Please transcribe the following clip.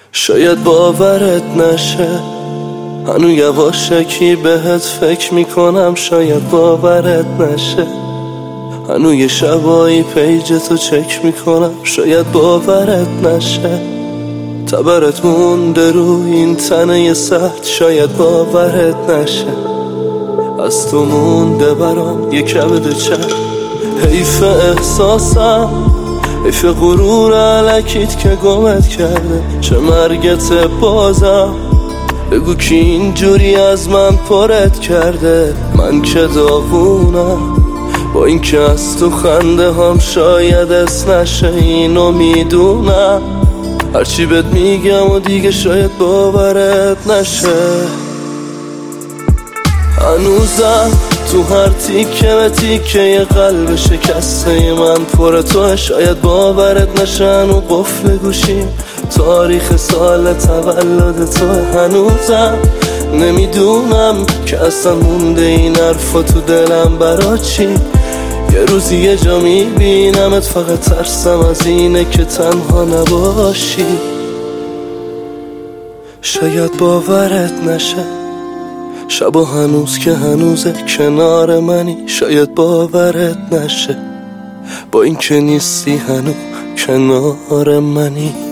شاید باورت نشه هنو یواشکی بهت فکر میکنم. شاید باورت نشه هنو یه شبایی پیجتو چک میکنم. شاید باورت نشه تبرت مونده رو این تنه سخت. شاید باورت نشه از تو مونده برام یه کبد چرب. حیف احساسم، حیف غرور علکیت که گمت کرده. چه مرگت بازم، بگو کی اینجوری از من پرت کرده. من که داغونم با این که از تو خنده هم شاید اس نشه. اینو میدونم هرچی بهت میگم و دیگه شاید باورت نشه. هنوزم تو هر تیکه و تیکه یه قلب شکسته من پر توه. شاید باورت نشه هنو قفل گوشیم تاریخ سال تولد توه. هنوزم نمیدونم که اصلا مونده این حرفا تو دلم برا چی. یه روزی یه جا میبینمت فقط ترسم از اینه که تنها نباشی. شاید باورت نشه شبا هنوز که هنوزه کنار منی. شاید باورت نشه با این که نیستی هنوز کنار منی.